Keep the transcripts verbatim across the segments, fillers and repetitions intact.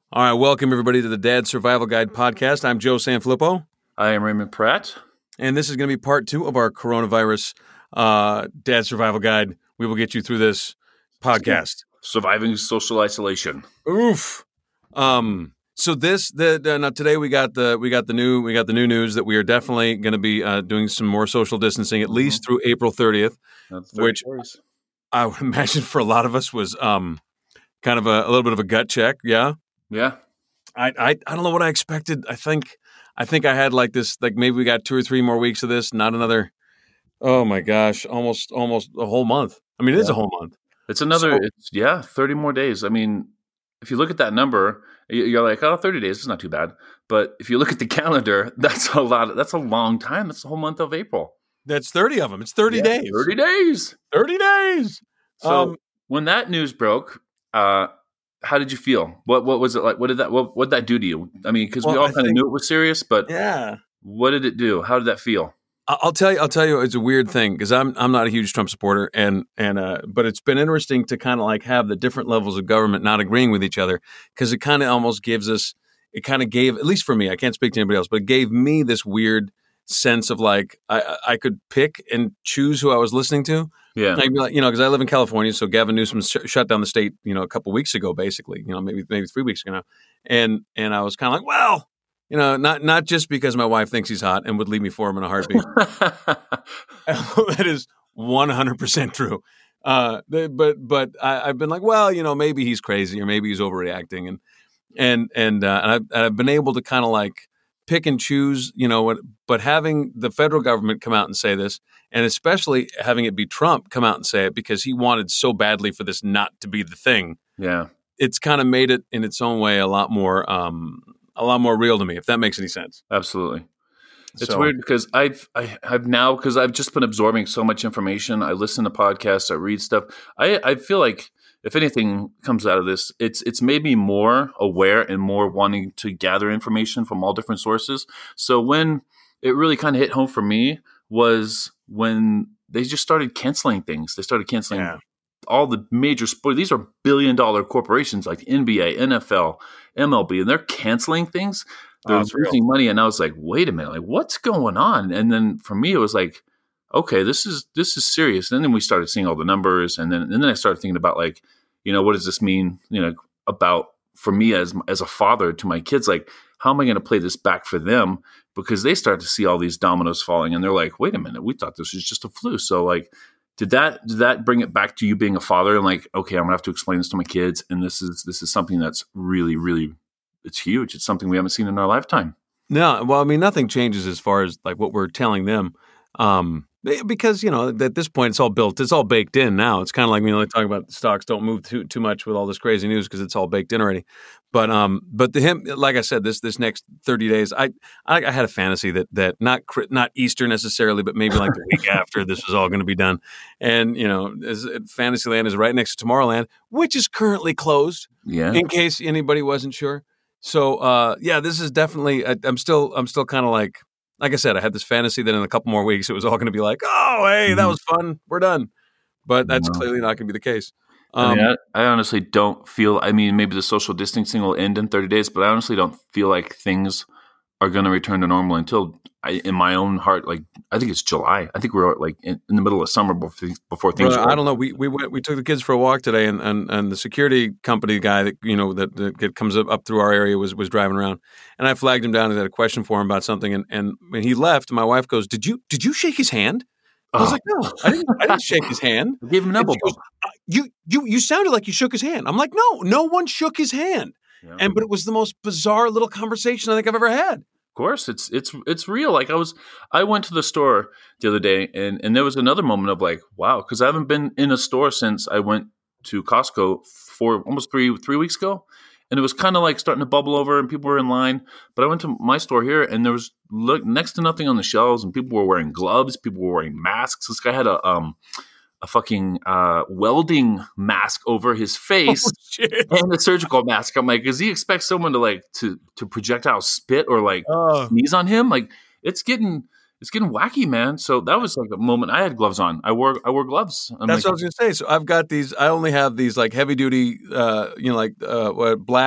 All right, welcome everybody to the Dad Survival Guide podcast. I'm Joe Sanfilippo. I am Raymond Pratt. And this is going to be part two of our coronavirus uh, Dad Survival Guide. We will get you through this podcast. Surviving social isolation. Oof. Um. So this the, the now today we got the we got the new we got the new news that we are definitely going to be uh, doing some more social distancing at mm-hmm. least through April thirtieth, which days. I would imagine for a lot of us was um kind of a, a little bit of a gut check. Yeah. Yeah. I, I I don't know what I expected. I think I think I had like this, like maybe we got two or three more weeks of this, not another, oh my gosh, almost almost a whole month. I mean, it yeah. is a whole month. It's another, so, it's, yeah, thirty more days. I mean, if you look at that number, you're like, oh, thirty days is not too bad. But if you look at the calendar, that's a lot. That's a long time. That's the whole month of April. That's thirty of them. It's thirty yeah, days. thirty days. thirty days. So um, when that news broke, uh, how did you feel? What what was it like? What did that what what did that do to you? I mean, because well, we all kind of knew it was serious, but yeah, what did it do? How did that feel? I'll tell you. I'll tell you. It's a weird thing because I'm I'm not a huge Trump supporter, and and uh, but it's been interesting to kind of like have the different levels of government not agreeing with each other because it kind of almost gives us. It kind of gave, at least for me, I can't speak to anybody else, but it gave me this weird sense of like I I could pick and choose who I was listening to. Yeah, I'd be like, you know, because I live in California, so Gavin Newsom sh- shut down the state, you know, a couple weeks ago, basically, you know, maybe maybe three weeks ago now, and and I was kind of like, well, you know, not not just because my wife thinks he's hot and would leave me for him in a heartbeat. That is one hundred percent true. Uh, but but I, I've been like, well, you know, maybe he's crazy or maybe he's overreacting, and and and uh, and, I've, and I've been able to kind of like pick and choose, you know, what, but having the federal government come out and say this, and especially having it be Trump come out and say it because he wanted so badly for this not to be the thing. Yeah. It's kind of made it in its own way a lot more, um, a lot more real to me, if that makes any sense. Absolutely. It's So- weird because I've, I have now, because I've just been absorbing so much information. I listen to podcasts, I read stuff. I, I feel like if anything comes out of this, it's it's made me more aware and more wanting to gather information from all different sources. So when it really kind of hit home for me was when they just started canceling things. They started canceling Yeah. all the major sports. These are billion dollar corporations like N B A, N F L, M L B, and they're canceling things. They're Oh, it's real. losing money. And I was like, wait a minute, like what's going on? And then for me, it was like, okay, this is this is serious. And then we started seeing all the numbers, and then and then I started thinking about like, you know, what does this mean? You know, about for me as as a father to my kids, like how am I going to play this back for them? Because they start to see all these dominoes falling, and they're like, wait a minute, we thought this was just a flu. So like, did that did that bring it back to you being a father and like, okay, I'm gonna have to explain this to my kids, and this is this is something that's really really it's huge. It's something we haven't seen in our lifetime. No, well, I mean, nothing changes as far as like what we're telling them. Um, because, you know, at this point, it's all built, it's all baked in now. It's kind of like, you know, they talk about stocks don't move too too much with all this crazy news because it's all baked in already. But um, but the him, like I said, this this next thirty days, I I, I had a fantasy that that not cri- not Easter necessarily, but maybe like the week after this was all going to be done. And, you know, as, Fantasyland is right next to Tomorrowland, which is currently closed, Yeah. in case anybody wasn't sure. So uh, yeah, this is definitely. I, I'm still I'm still kind of like. Like I said, I had this fantasy that in a couple more weeks, it was all going to be like, oh, hey, that was fun. We're done. But that's No. clearly not going to be the case. I, Um, mean, I, I honestly don't feel, I mean, maybe the social distancing will end in thirty days, but I honestly don't feel like things are going to return to normal until, I, in my own heart, like, I think it's July. I think we're like in, in the middle of summer before, before things Brother, are I don't know. We we went, we took the kids for a walk today, and, and, and the security company guy that you know that, that comes up, up through our area was was driving around, and I flagged him down and had a question for him about something, and, and when he left, my wife goes, "Did you did you shake his hand?" I was Oh. like, "No, I didn't. I didn't shake his hand." I gave him an And elbow she goes, bump. "Uh, You you you sounded like you shook his hand. I'm like, no, no one shook his hand, Yeah. and but it was the most bizarre little conversation I think I've ever had. Of course, it's it's it's real. Like I was, I went to the store the other day, and and there was another moment of like, wow, because I haven't been in a store since I went to Costco for almost three three weeks ago, and it was kind of like starting to bubble over, and people were in line. But I went to my store here, and there was look next to nothing on the shelves, and people were wearing gloves, people were wearing masks. This guy had a um a fucking uh, welding mask over his face. Oh, shit. And a surgical mask. I'm like, does he expect someone to like to to projectile spit or like Oh. sneeze on him? Like it's getting it's getting wacky, man. So that was like a moment. I had gloves on. I wore I wore gloves. I'm That's like, what I was gonna say. So I've got these. I only have these like heavy duty, uh, you know, like uh, what, black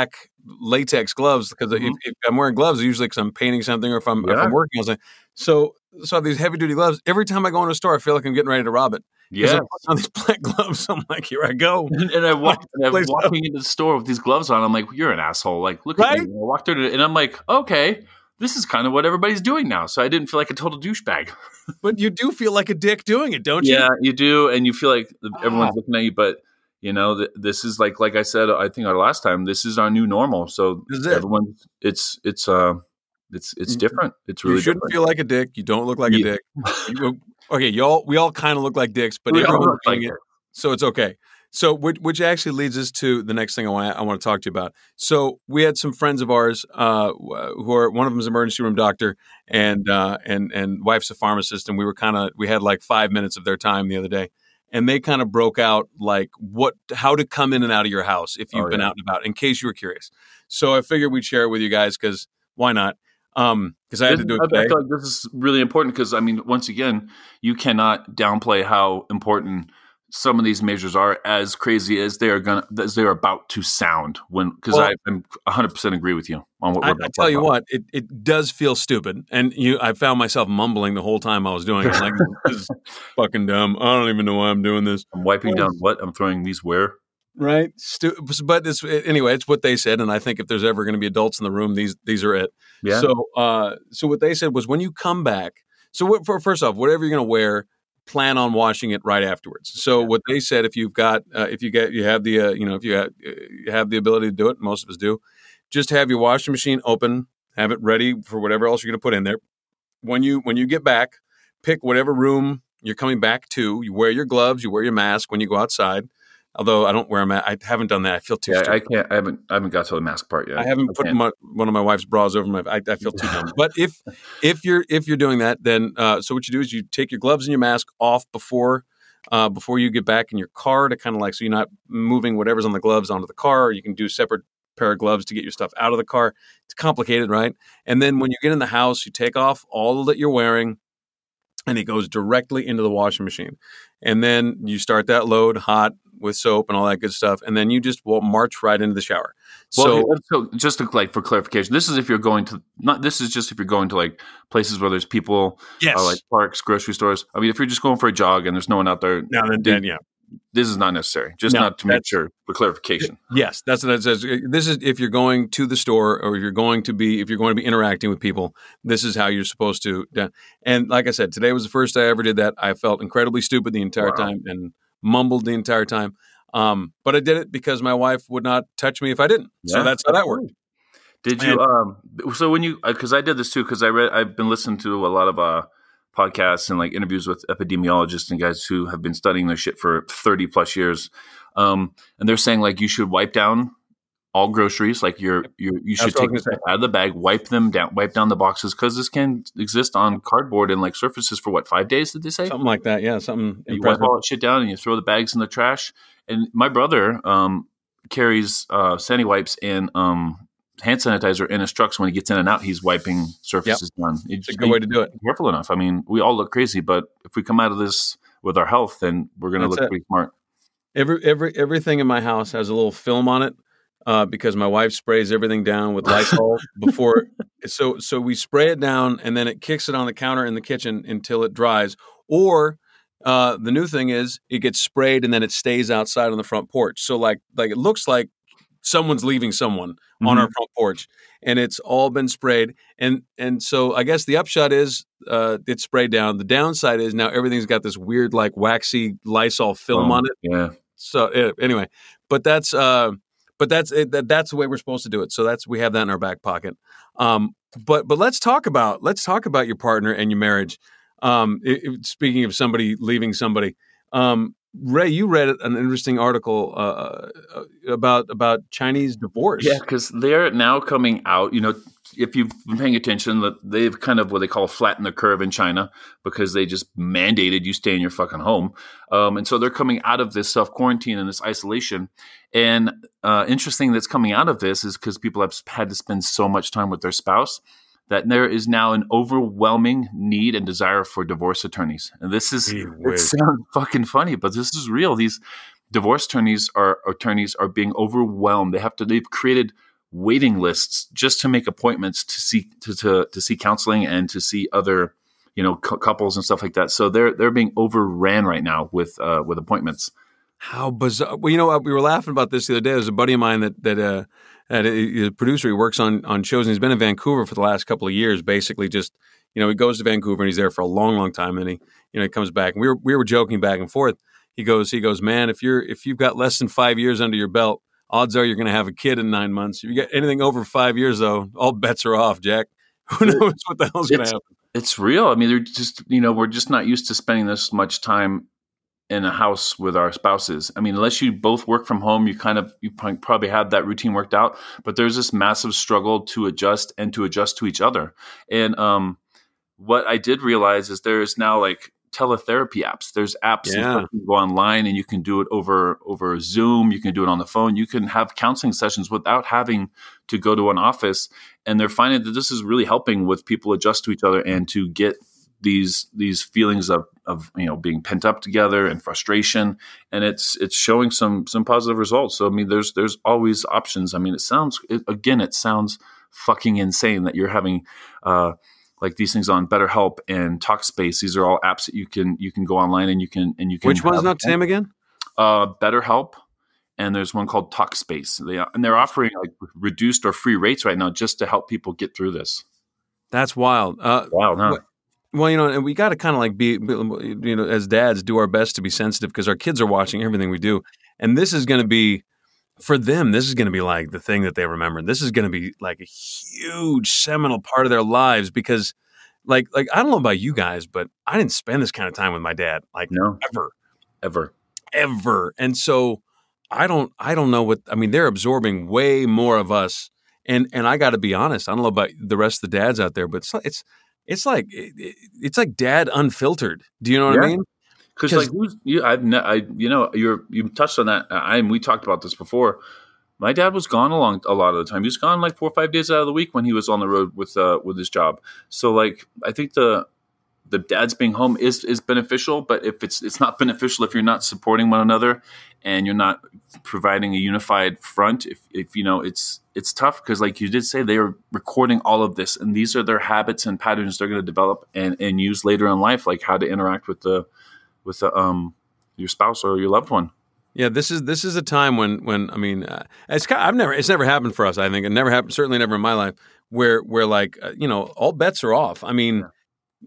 latex gloves because Mhm. if, if I'm wearing gloves, usually because I'm painting something or if I'm if Yeah. I'm working on something. So so I have these heavy duty gloves. Every time I go in a store, I feel like I'm getting ready to rob it because I'm Yes. putting on these black gloves. I'm like, here I go. And, and I walked, and I Place up. walking into the store with these gloves on. I'm like, "You're an asshole!" Like, look at Right? me. And I walked through it, and I'm like, "Okay, this is kind of what everybody's doing now." So I didn't feel like a total douchebag. But you do feel like a dick doing it, don't you? Yeah, you do, and you feel like everyone's Ah. looking at you. But you know, th- this is like, like I said, I think our last time, this is our new normal. So This is it. everyone, it's it's uh, it's it's You- different. It's really you shouldn't different. feel like a dick. You don't look like a Yeah. dick. You, okay, y'all, we all kind of look like dicks, but We all everyone's look like doing it, it. so it's okay. So, which, which actually leads us to the next thing I want I want to talk to you about. So, we had some friends of ours uh, who are one of them is an emergency room doctor, and uh, and and wife's a pharmacist, and we were kind of we had like five minutes of their time the other day, and they kind of broke out like what how to come in and out of your house if you've Oh, been yeah. out and about, in case you were curious. So, I figured we'd share it with you guys because why not? Um, because I had This to is- do it I today. feel like this is really important because, I mean, once again, you cannot downplay how important some of these measures are, as crazy as they are going as they are about to sound. When because Well- I am one hundred percent agree with you on what I, we're I about to tell talk you about. what, it, it does feel stupid, and you. I found myself mumbling the whole time I was doing it. Like this is fucking dumb. I don't even know why I'm doing this. I'm wiping Well, down what I'm throwing these where. Right? Stu- but it's anyway. It's what they said, and I think if there's ever going to be adults in the room, these these are it. Yeah. So, uh, so what they said was when you come back. So, what, for, first off, whatever you're going to wear, plan on washing it right afterwards. So, what they said, if you've got, uh, if you get, you have the, uh, you know, if you have, you have the ability to do it, most of us do. Just have your washing machine open, have it ready for whatever else you're going to put in there. When you when you get back, pick whatever room you're coming back to. You wear your gloves, you wear your mask when you go outside. Although I don't wear a mask, I haven't done that. I feel too Yeah, stupid. I can't. I haven't. I haven't got to the mask part yet. I haven't put can't. my, one of my wife's bras over my. I, I feel too dumb. But if if you're if you're doing that, then uh, so what you do is you take your gloves and your mask off before uh, before you get back in your car to kind of like so you're not moving whatever's on the gloves onto the car. Or you can do a separate pair of gloves to get your stuff out of the car. It's complicated, right? And then when you get in the house, you take off all that you're wearing, and it goes directly into the washing machine. And then you start that load hot with soap and all that good stuff, and then you just will march right into the shower. Well, So, so just to, like for clarification, this is if you're going to not. This is just if you're going to like places where there's people, yes, uh, like parks, grocery stores. I mean, if you're just going for a jog and there's no one out there, now then, then yeah, this is not necessary. Just No, not to make that's- sure for clarification. yes, that's what that says. This is if you're going to the store or if you're going to be if you're going to be interacting with people. This is how you're supposed to. And like I said, today was the first I ever did that. I felt incredibly stupid the entire Wow. time and mumbled the entire time. Um, but I did it because my wife would not touch me if I didn't. So Yeah, that's how that worked. Did you? Um. So when you, because I did this too, because I read, I've been listening to a lot of uh podcasts and like interviews with epidemiologists and guys who have been studying this shit for thirty plus years. Um, and they're saying like you should wipe down all groceries, like you're you you should That's what I take was them gonna out of the bag, wipe them down, wipe down the boxes because this can exist on cardboard and like surfaces for what five days? Did they say? Something like that. Yeah, something And you wipe impressive. all that shit down and you throw the bags in the trash. And my brother um, carries uh, sandy wipes and um, hand sanitizer in his trucks. When he gets in and out, he's wiping surfaces down. You It's a just good be way to do it. careful enough. I mean, we all look crazy, but if we come out of this with our health, then we're going to That's look it. pretty smart. Every every everything in my house has a little film on it uh, because my wife sprays everything down with Lysol before. So so we spray it down and then it kicks it on the counter in the kitchen until it dries. Or uh, the new thing is it gets sprayed and then it stays outside on the front porch. So like like it looks like someone's leaving someone on Mhm. our front porch, and it's all been sprayed. And and so I guess the upshot is uh, it's sprayed down. The downside is now everything's got this weird like waxy Lysol film Oh, on it. Yeah. So uh, anyway, but that's uh, but that's it, that, that's the way we're supposed to do it. So that's we have that in our back pocket. Um, but but let's talk about let's talk about your partner and your marriage. Um, it, it- speaking of somebody leaving somebody, um, Ray, you read an interesting article uh, uh, about about Chinese divorce. Yeah, because they're now coming out. You know, if you've been paying attention, that they've kind of what they call flatten the curve in China because they just mandated you stay in your fucking home, um, and so they're coming out of this self quarantine and this isolation. And uh, interesting that's coming out of this is because people have had to spend so much time with their spouse that there is now an overwhelming need and desire for divorce attorneys. And this is Gee it whiz. sounds fucking funny, but this is real. These divorce attorneys are attorneys are being overwhelmed. They have to. They've created waiting lists just to make appointments to see to to, to see counseling and to see other, you know, cu- couples and stuff like that. So they're they're being overran right now with uh, with appointments. How bizarre! Well, you know what? We were laughing about this the other day. There's a buddy of mine that that uh, that is a producer. He works on on shows, and he's been in Vancouver for the last couple of years. Basically, just you know, he goes to Vancouver and he's there for a long, long time, and he you know he comes back. And we were we were joking back and forth. He goes, he goes, man, if you're if you've got less than five years under your belt, odds are you're going to have a kid in nine months. If you get anything over five years, though, all bets are off, Jack. Who knows what the hell's going to happen? It's real. I mean, they're just you know we're just not used to spending this much time in a house with our spouses. I mean, unless you both work from home, you kind of, you probably have that routine worked out, but there's this massive struggle to adjust and to adjust to each other. And um, what I did realize is there's now like teletherapy apps. There's apps Yeah. and you can go online and you can do it over, over Zoom. You can do it on the phone. You can have counseling sessions without having to go to an office. And they're finding that this is really helping with people adjust to each other and to get these these feelings of of you know being pent up together and frustration, and it's it's showing some some positive results. So I mean, there's there's always options. I mean, it sounds it, again, it sounds fucking insane that you're having uh, like these things on BetterHelp and Talkspace. These are all apps that you can you can go online and you can and you can. Which one's have, not Sam again? Uh, BetterHelp. And there's one called Talkspace. They and they're offering like reduced or free rates right now just to help people get through this. That's wild. Uh, Wow, no. Well, you know, and we got to kind of like be, you know, as dads, do our best to be sensitive because our kids are watching everything we do. And this is going to be, for them, this is going to be like the thing that they remember. This is going to be like a huge seminal part of their lives because, like, like I don't know about you guys, but I didn't spend this kind of time with my dad, like No. ever, Ever. ever. And so I don't, I don't know what, I mean, they're absorbing way more of us. And, and I got to be honest, I don't know about the rest of the dads out there, but it's, it's, It's like it, it's like dad unfiltered. Do you know what Yeah. I mean? Because like who's you? I've ne- I you know you're you touched on that. I and we talked about this before. My dad was gone a long a lot of the time. He was gone like four or five days out of the week when he was on the road with uh with his job. So like I think the the dads being home is is beneficial, but if it's it's not beneficial if you're not supporting one another and you're not providing a unified front. If if you know it's it's tough because like you did say they are recording all of this and these are their habits and patterns they're going to develop and and use later in life, like how to interact with the with the um your spouse or your loved one. Yeah, this is this is a time when when I mean, uh, it's kind I've never it's never happened for us. I think it never happened. Certainly never in my life where where like uh, you know all bets are off. I mean. Yeah.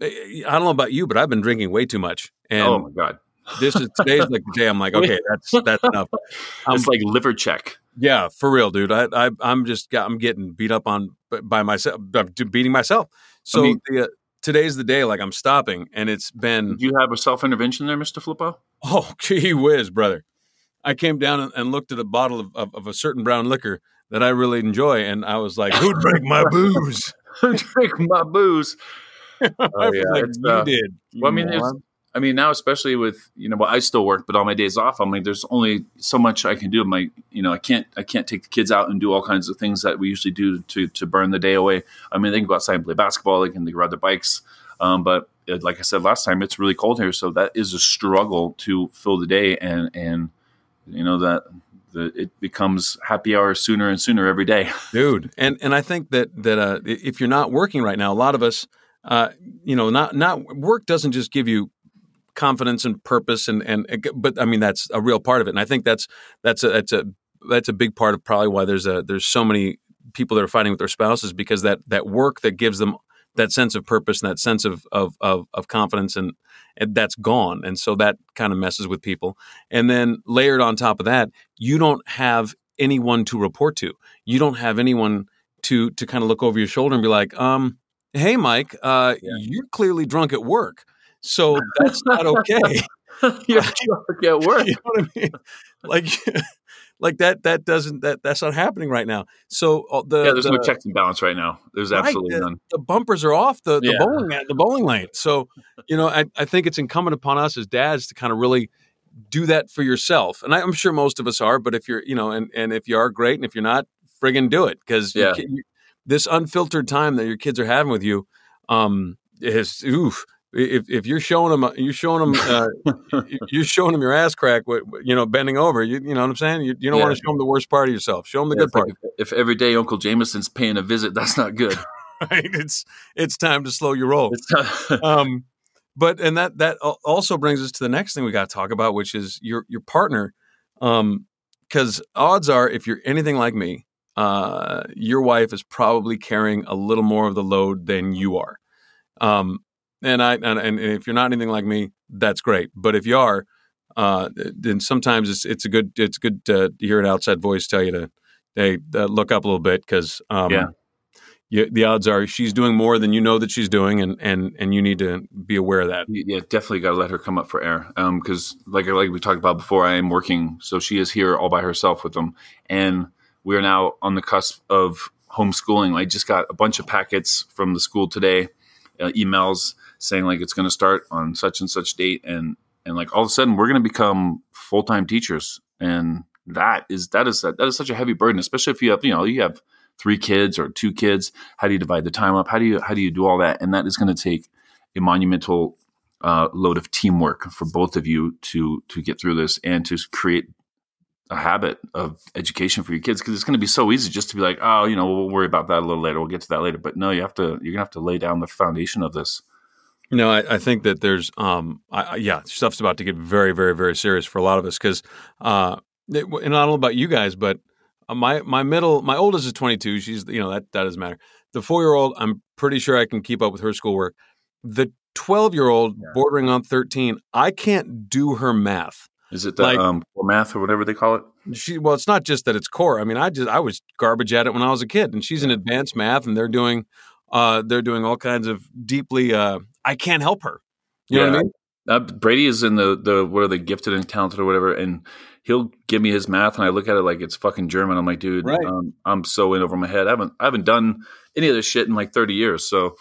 I don't know about you, but I've been drinking way too much. And oh my God. This is today's like the day I'm like, okay, that's that's enough. Um, it's like liver check. Yeah, for real, dude. I, I I'm just I'm getting beat up on by myself. I'm beating myself. So I mean, the, uh, today's the day. Like I'm stopping, and it's been. Did you have a self intervention there, Mister Flippo? Oh, gee whiz, brother! I came down and, and looked at a bottle of, of, of a certain brown liquor that I really enjoy, and I was like, "Who drank my booze? Who drank my booze?" Oh, yeah, like, you uh, did. You well, I mean, there's, I mean, now especially with you know, well, I still work, but on my days off, I'm like, there's only so much I can do. My, you know, I can't, I can't take the kids out and do all kinds of things that we usually do to to burn the day away. I mean, they can go outside and play basketball, they can they can ride their bikes, um, but it, like I said last time, it's really cold here, so that is a struggle to fill the day, and and you know that. The, it becomes happy hour sooner and sooner every day, dude. And and I think that that uh, if you're not working right now, a lot of us. Uh, you know, not not work doesn't just give you confidence and purpose, and and but I mean that's a real part of it, and I think that's that's a that's a that's a big part of probably why there's a there's so many people that are fighting with their spouses because that that work that gives them that sense of purpose and that sense of of of, of confidence and, and that's gone, and so that kind of messes with people. And then layered on top of that, you don't have anyone to report to. You don't have anyone to to kind of look over your shoulder and be like, um. Hey, Mike, uh, yeah. You're clearly drunk at work, so that's not okay. You're drunk at work. You know what I mean? Like, like that. That doesn't. That that's not happening right now. So uh, the yeah, there's the, no checks and balance right now. There's absolutely right, the, none. The bumpers are off the, the yeah. bowling the bowling lane. So you know, I, I think it's incumbent upon us as dads to kind of really do that for yourself. And I, I'm sure most of us are. But if you're, you know, and and if you are, great. And if you're not, friggin' do it because yeah. you, you, this unfiltered time that your kids are having with you um, is oof. if if you're showing them, you're showing them, uh, you're showing them your ass crack, you know, bending over. You, you know what I'm saying? You, you don't Yeah. want to show them the worst part of yourself. Show them the Yeah, good it's like part. if, if every day Uncle Jameson's paying a visit, that's not good. Right? It's it's time to slow your roll. It's not- um, but and that that also brings us to the next thing we got to talk about, which is your your partner. Um, because odds are, if you're anything like me, uh, your wife is probably carrying a little more of the load than you are. Um, and I and, and if you're not anything like me, that's great. But if you are, uh, then sometimes it's it's a good it's good to hear an outside voice tell you to hey uh, look up a little bit because um, yeah. you, the odds are she's doing more than you know that she's doing, and and and you need to be aware of that. Yeah, definitely got to let her come up for air. Um, because like like we talked about before, I am working, so she is here all by herself with them, and we are now on the cusp of homeschooling. I just got a bunch of packets from the school today, uh, emails saying like it's going to start on such and such date, and and like all of a sudden we're going to become full time teachers, and that is that is that is such a heavy burden, especially if you have you know you have three kids or two kids. How do you divide the time up? How do you how do you do all that? And that is going to take a monumental uh, load of teamwork for both of you to to get through this and to create a habit of education for your kids. Because it's going to be so easy just to be like, oh, you know, we'll worry about that a little later. We'll get to that later. But no, you have to you're gonna have to lay down the foundation of this. You know, I, I think that there's, um, I, yeah, stuff's about to get very, very, very serious for a lot of us because, uh, it, and I don't know about you guys, but my my middle, my oldest is twenty-two. She's, you know, that that doesn't matter. The four year old, I'm pretty sure I can keep up with her schoolwork. The twelve year old, Yeah. bordering on thirteen, I can't do her math. Is it the Like- um, core math or whatever they call it? She, well, it's not just that it's core. I mean, I just I was garbage at it when I was a kid, and she's in advanced math, and they're doing, uh, they're doing all kinds of deeply. Uh, I can't help her. You know what I mean? Uh, Brady is in the the what are they gifted and talented or whatever, and he'll give me his math, and I look at it like it's fucking German. I'm like, dude, Right. um, I'm so in over my head. I haven't I haven't done any of this shit in like thirty years. So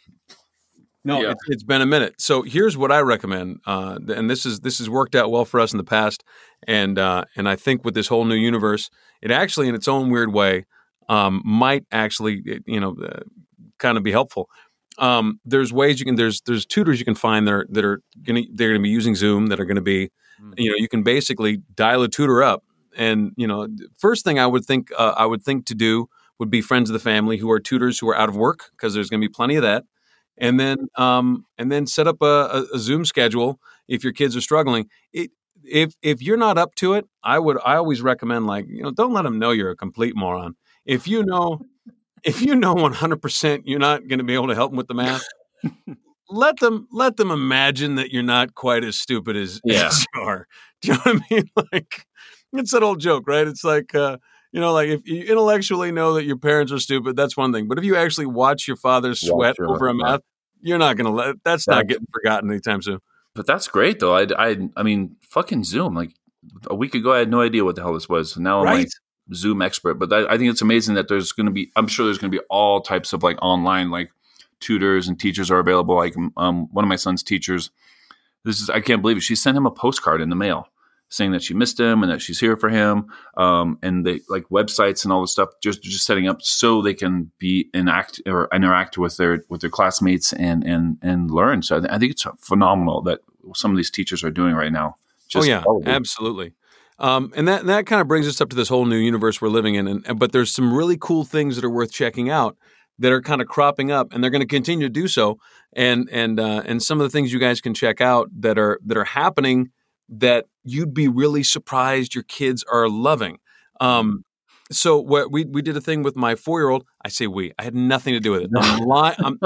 No, Yeah. it's, it's been a minute. So here's what I recommend, uh, and this is this has worked out well for us in the past, and uh, and I think with this whole new universe, it actually, in its own weird way, um, might actually, you know, uh, kind of be helpful. Um, there's ways you can there's there's tutors you can find that are that are going to they're going to be using Zoom that are going to be, you know, you can basically dial a tutor up, and you know, first thing I would think uh, I would think to do would be friends of the family who are tutors who are out of work because there's going to be plenty of that. And then, um, and then set up a, a, a Zoom schedule if your kids are struggling. It, if if you're not up to it, I would I always recommend like you know don't let them know you're a complete moron. If you know, if you know one hundred percent you're not going to be able to help them with the math, let them let them imagine that you're not quite as stupid as, Yeah. as you are. Do you know what I mean? Like it's that old joke, right? It's like. Uh, You know, like if you intellectually know that your parents are stupid, that's one thing. But if you actually watch your father sweat your- over a math, you're not going to let that's That- not getting forgotten anytime soon. But that's great though. I, I, I mean, fucking Zoom. Like a week ago, I had no idea what the hell this was. And now I'm Right. like Zoom expert. But I, I think it's amazing that there's going to be. I'm sure there's going to be all types of like online like tutors and teachers are available. Like um, one of my son's teachers. This is I can't believe it. She sent him a postcard in the mail saying that she missed him and that she's here for him. Um, and they like websites and all this stuff just just setting up so they can be enact or interact with their with their classmates and and and learn. So I, th- I think it's phenomenal that some of these teachers are doing right now. Just oh yeah, probably. absolutely. Um, and that that kind of brings us up to this whole new universe we're living in. And, and but there's some really cool things that are worth checking out that are kind of cropping up, and they're going to continue to do so. And and uh, and some of the things you guys can check out that are that are happening that you'd be really surprised your kids are loving. Um, so what we we did a thing with my four year old. I say we. I had nothing to do with it. I'm li- I'm,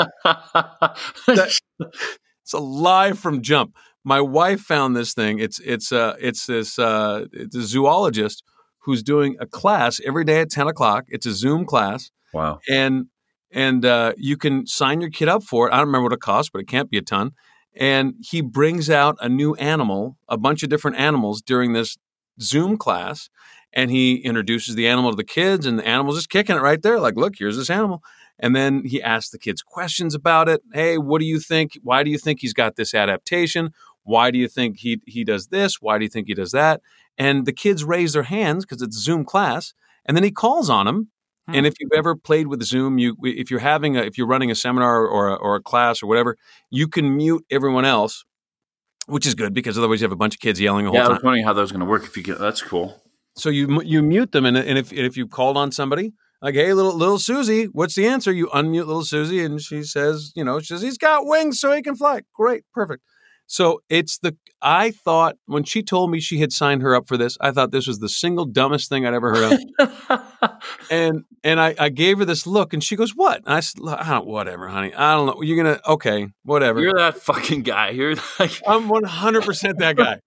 that- it's a lie from jump. My wife found this thing. It's it's uh it's this uh it's a zoologist who's doing a class every day at ten o'clock. It's a Zoom class, Wow. and and uh, you can sign your kid up for it. I don't remember what it costs, but it can't be a ton. And he brings out a new animal, a bunch of different animals during this Zoom class, and he introduces the animal to the kids, and the animal's just kicking it right there. Like, look, here's this animal. And then he asks the kids questions about it. Hey, what do you think? Why do you think he's got this adaptation? Why do you think he he does this? Why do you think he does that? And the kids raise their hands because it's a Zoom class. And then he calls on them. Hmm. And if you've ever played with Zoom, you if you're having a, if you're running a seminar or a, or a class or whatever, you can mute everyone else, which is good because otherwise you have a bunch of kids yelling the whole Yeah, I was time. wondering how that was going to work. If you get, that's cool. So you mu- you mute them, and, and if if you've called on somebody like, hey, little little Susie, what's the answer? You unmute little Susie, and she says, you know, she says he's got wings so he can fly. Great, perfect. So it's the I thought when she told me she had signed her up for this, I thought this was the single dumbest thing I'd ever heard of. and and I, I gave her this look, and she goes, "What?" And I said, "I don't, whatever, honey. I don't know. You're gonna okay, whatever." You're that fucking guy. You're like I'm one hundred percent that guy.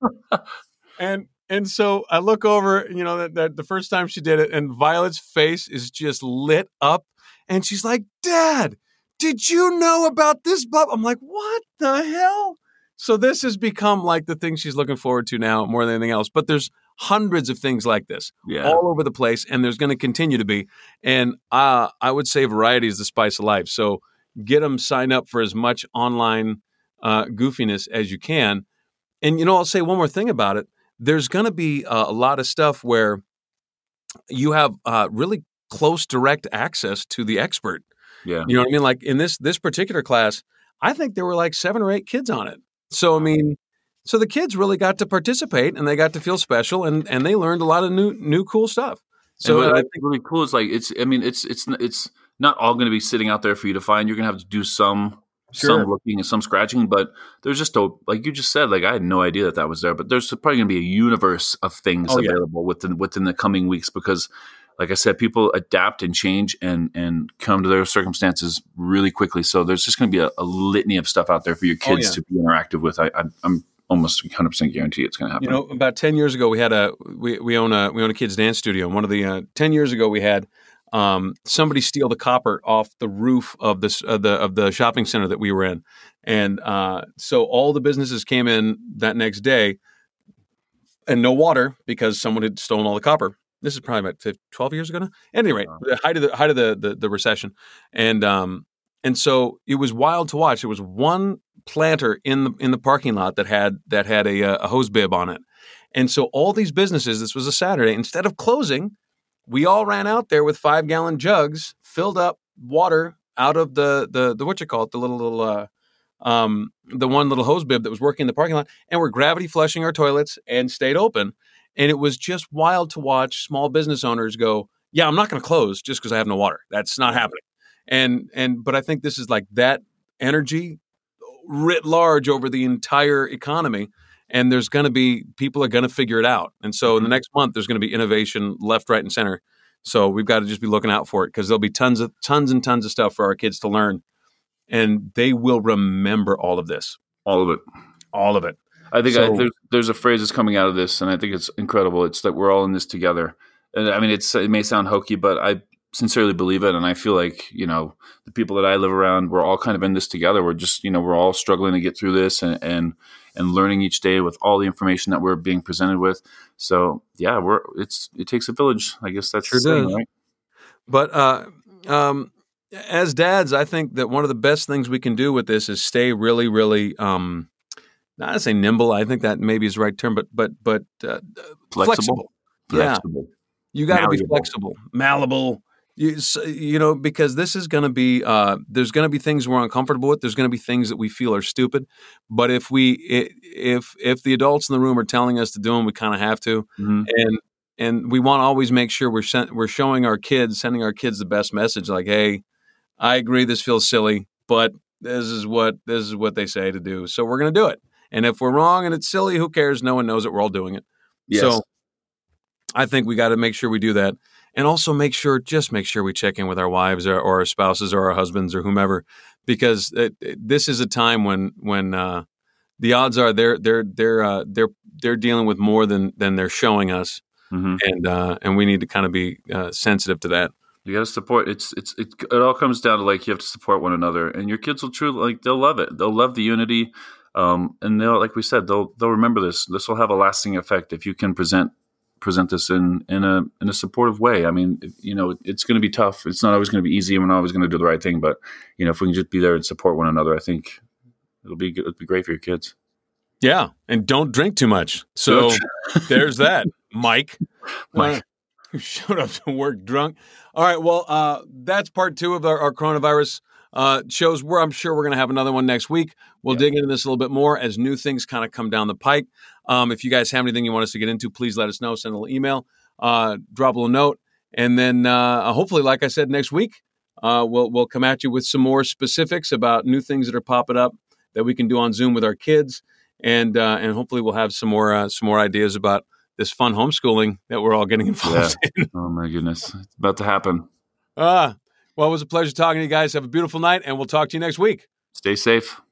And and so I look over, you know, that, that the first time she did it, and Violet's face is just lit up, and she's like, "Dad, did you know about this?" Bub? I'm like, "What the hell?" So this has become like the thing she's looking forward to now more than anything else. But there's hundreds of things like this yeah. all over the place, and there's going to continue to be. And uh, I would say variety is the spice of life. So get them signed up for as much online uh, goofiness as you can. And, you know, I'll say one more thing about it. There's going to be uh, a lot of stuff where you have uh, really close direct access to the expert. Yeah. You know what I mean? Like in this this particular class, I think there were like seven or eight kids on it. So, I mean, so the kids really got to participate, and they got to feel special, and, and they learned a lot of new new cool stuff. So and what I I think, think really cool is like it's. I mean, it's it's it's not all going to be sitting out there for you to find. You're going to have to do some Sure. some looking and some scratching. But there's just a like you just said. Like I had no idea that that was there. But there's probably going to be a universe of things Oh, yeah. available within within the coming weeks because, like I said, people adapt and change and and come to their circumstances really quickly. So there's just going to be a, a litany of stuff out there for your Oh, kids yeah. to be interactive with. I, I, I'm almost one hundred percent guarantee it's going to happen. you know, about ten years ago, we had a we, we own a we own a kids dance studio. And one of the uh, ten years ago, we had um, somebody steal the copper off the roof of this of the of the shopping center that we were in, and uh, so all the businesses came in that next day, and no water because someone had stolen all the copper. This is probably about fifteen, twelve years ago now. At any rate, the height of the height of the the, the recession, and um, and so it was wild to watch. There was one planter in the in the parking lot that had that had a, a hose bib on it, and so all these businesses. This was a Saturday. Instead of closing, we all ran out there with five gallon jugs, filled up water out of the the the what you call it, the little little uh, um, the one little hose bib that was working in the parking lot, and we're gravity flushing our toilets and stayed open. And it was just wild to watch small business owners go, "Yeah, I'm not going to close just because I have no water. That's not happening." And and but I think this is like that energy writ large over the entire economy. And there's going to be people are going to figure it out. And so in the next month, there's going to be innovation left, right, and center. So we've got to just be looking out for it because there'll be tons of tons and tons of stuff for our kids to learn, and they will remember all of this, All of it. all of it. I think So- I, there's there's a phrase that's coming out of this, and I think it's incredible. It's that we're all in this together. And I mean, it's it may sound hokey, but I sincerely believe it. And I feel like you know the people that I live around, we're all kind of in this together. We're just you know we're all struggling to get through this and and, and learning each day with all the information that we're being presented with. So yeah, we're it's it takes a village. I guess that's Sure the saying, does. right? But uh, um, as dads, I think that one of the best things we can do with this is stay really, really, um, not to say nimble. I think that maybe is the right term, but but but uh, Flexible. flexible. Yeah, Flexible. you got to be Malleable. flexible, malleable. You, s- you know, because this is going to be, uh, there's going to be things we're uncomfortable with. There's going to be things that we feel are stupid. But if we, i- if if the adults in the room are telling us to do them, we kind of have to. Mhm. And and we want to always make sure we're sen- we're showing our kids, sending our kids the best message. Like, hey, I agree, this feels silly, but this is what this is what they say to do. So we're going to do it. And if we're wrong and it's silly, who cares? No one knows it. We're all doing it. Yes. So I think we got to make sure we do that. And also make sure, just make sure we check in with our wives or, or our spouses or our husbands or whomever, because it, it, this is a time when when uh, the odds are they're they're they're uh, they're they're dealing with more than than they're showing us, Mhm. and uh, and we need to kind of be uh, sensitive to that. You got to support. It's it's it, it all comes down to like you have to support one another, and your kids will truly like they'll love it. They'll love the unity, um, and they'll like we said they'll they'll remember this. This will have a lasting effect if you can present present this in in a in a supportive way. I mean, you know, it's going to be tough. It's not always going to be easy, and we're not always going to do the right thing. But you know, if we can just be there and support one another, I think it'll be good. It'll be great for your kids. Yeah, and don't drink too much. So there's that, Mike. Mike. who showed up to work drunk. All right, well, uh, that's part two of our, our coronavirus uh, shows. Where I'm sure we're going to have another one next week. We'll yeah. dig into this a little bit more as new things kind of come down the pike. Um, if you guys have anything you want us to get into, please let us know. Send a little email, uh, drop a little note, and then uh, hopefully, like I said, next week uh, we'll we'll come at you with some more specifics about new things that are popping up that we can do on Zoom with our kids, and uh, and hopefully we'll have some more uh, some more ideas about this fun homeschooling that we're all getting involved yeah. in. Oh my goodness, it's about to happen. Ah, well, it was a pleasure talking to you guys. Have a beautiful night, and we'll talk to you next week. Stay safe.